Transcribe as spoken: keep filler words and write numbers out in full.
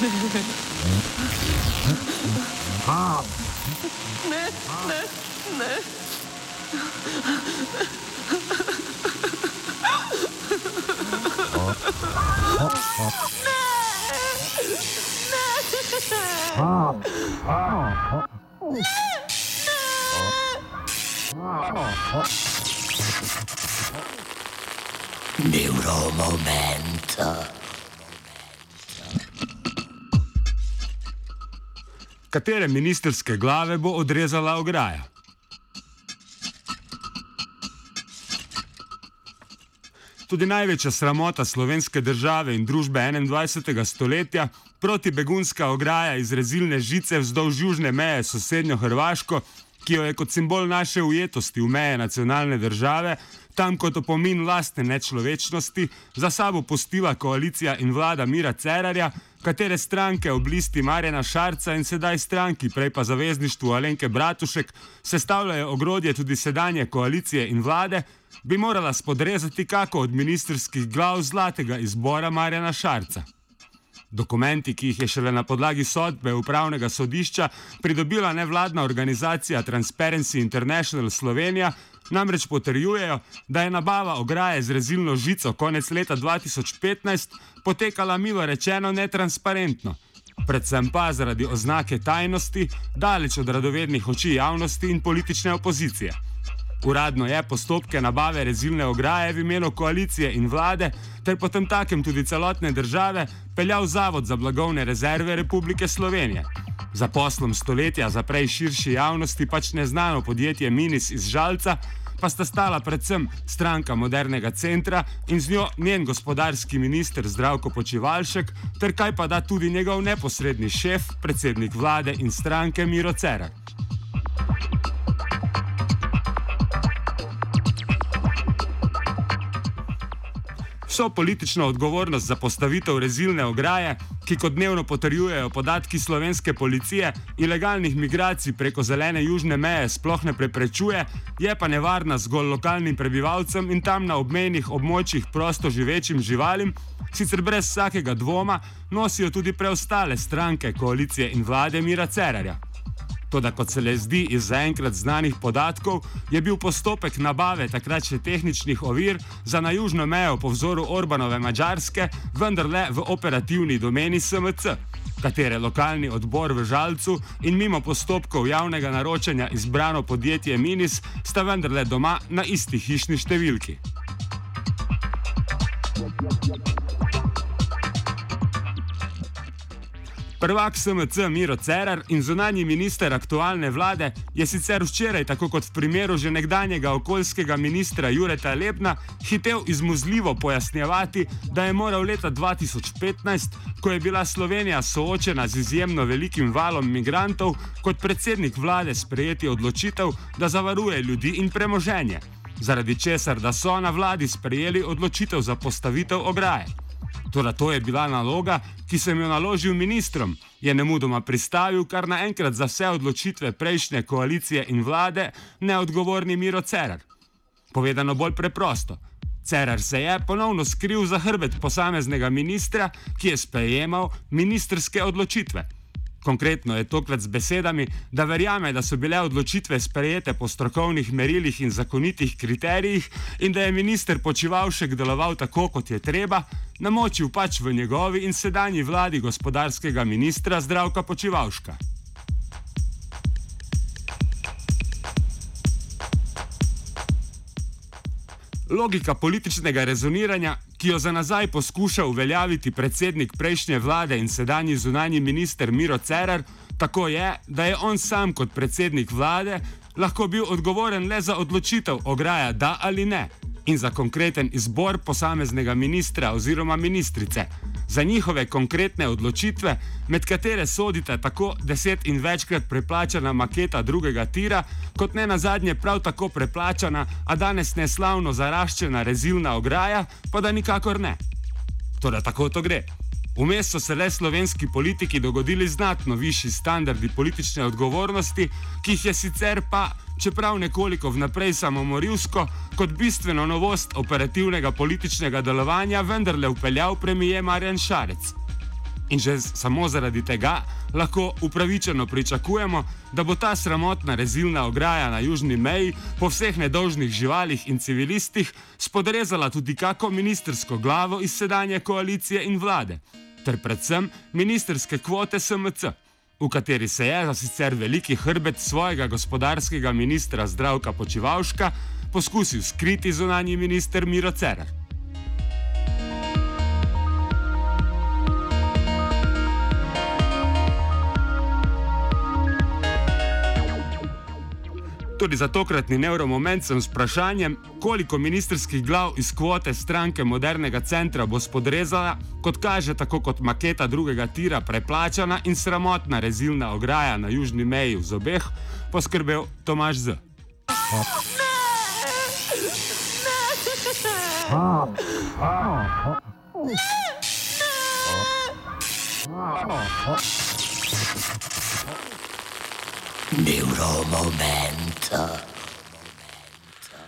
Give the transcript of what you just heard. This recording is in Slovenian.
Ne, ne, ne. Neuromomento. Katere ministrske glave bo odrezala ograja? Tudi največja sramota slovenske države in družbe enaindvajsetega stoletja, protibegunska ograja iz rezilne žice vzdolž južne meje s sosednjo Hrvaško, ki jo je kot simbol naše ujetosti v meje nacionalne države, tam kot opomin lastne nečlovečnosti, za sabo pustila koalicija in vlada Mira Cerarja, katere stranke ob listi Marjana Šarca in sedaj stranki, prej pa zavezništvu Alenke Bratušek, sestavljajo ogrodje tudi sedanje koalicije in vlade, bi morala spodrezati kako od ministrskih glav zlatega izbora Marjana Šarca. Dokumenti, ki jih je šele na podlagi sodbe upravnega sodišča pridobila nevladna organizacija Transparency International Slovenija, namreč potrjujejo, da je nabava ograje z rezilno žico konec leta dva tisoč petnajst potekala milo rečeno netransparentno, predvsem pa zaradi oznake tajnosti, daleč od radovednih oči javnosti in politične opozicije. Uradno je postopke nabave rezilne ograje v imenu koalicije in vlade ter potem takem tudi celotne države peljal Zavod za blagovne rezerve Republike Slovenije. Za poslom stoletja za prej širši javnosti pač neznano podjetje Minis iz Žalca pa sta stala predvsem Stranka modernega centra in z njo njen gospodarski minister Zdravko Počivalšek ter kaj pa da tudi njegov neposredni šef, predsednik vlade in stranke Miro Cerar. Vso politično odgovornost za postavitev rezilne ograje, ki kot dnevno potrjujejo podatki slovenske policije, ilegalnih migracij preko zelene južne meje sploh ne preprečuje, je pa nevarna zgolj lokalnim prebivalcem in tam na obmejnih območjih prosto živečim živalim, sicer brez vsakega dvoma nosijo tudi preostale stranke koalicije in vlade Mira Cerarja. Toda kot se le zdi iz zaenkrat znanih podatkov, je bil postopek nabave takrat še tehničnih ovir za na južno mejo po vzoru Orbanove Madžarske vendarle v operativni domeni S M C, katere lokalni odbor v Žalcu in mimo postopkov javnega naročanja izbrano podjetje Minis sta vendarle doma na isti hišni številki. Prvak S M C Miro Cerar in zunanji minister aktualne vlade je sicer včeraj, tako kot v primeru že nekdanjega okoljskega ministra Jureta Lebna, hitel izmuzljivo pojasnjevati, da je moral leta dva tisoč petnajst, ko je bila Slovenija soočena z izjemno velikim valom migrantov, kot predsednik vlade sprejeti odločitev, da zavaruje ljudi in premoženje, zaradi česar da so na vladi sprejeli odločitev za postavitev ograje. Toda to je bila naloga, ki sem jo naložil ministrom, je nemudoma pristavil kar naenkrat za vse odločitve prejšnje koalicije in vlade neodgovorni Miro Cerar. Povedano bolj preprosto, Cerar se je ponovno skril za hrbet posameznega ministra, ki je sprejemal ministrske odločitve. Konkretno je tokrat z besedami, da verjame, da so bile odločitve sprejete po strokovnih merilih in zakonitih kriterijih in da je minister Počivalšek deloval tako, kot je treba, namočil pač v njegovi in sedanji vladi gospodarskega ministra Zdravka Počivalška. Logika političnega rezoniranja, ki jo za nazaj poskuša uveljaviti predsednik prejšnje vlade in sedanji zunanji minister Miro Cerar, tako je, da je on sam kot predsednik vlade lahko bil odgovoren le za odločitev ograja da ali ne in za konkreten izbor posameznega ministra oziroma ministrice, za njihove konkretne odločitve, med katere sodita tako deset in večkrat preplačana maketa drugega tira, kot ne nazadnje prav tako preplačana, a danes neslavno zaraščena rezilna ograja, pa da nikakor ne. Toda tako to gre. Vmes so se le slovenski politiki dogodili znatno višji standardi politične odgovornosti, ki jih je sicer pa, čeprav nekoliko vnaprej samomorilsko, kot bistveno novost operativnega političnega delovanja vendarle vpeljal premier Marjan Šarec. In že samo zaradi tega lahko upravičeno pričakujemo, da bo ta sramotna rezilna ograja na južni meji po vseh nedolžnih živalih in civilistih spodrezala tudi kako ministersko glavo iz sedanje koalicije in vlade, ter predvsem ministerske kvote S M C, v kateri se je za sicer veliki hrbet svojega gospodarskega ministra Zdravka Počivalška poskusil skriti zunanji minister Miro Cerar. Tudi za tokratni Neuromoment sem s vprašanjem, koliko ministerskih glav iz kvote stranke Modernega centra bo spodrezala, kot kaže tako kot maketa drugega tira preplačana in sramotna rezilna ograja na južni meji v zobeh, poskrbel Tomaž Z. Neuromoment.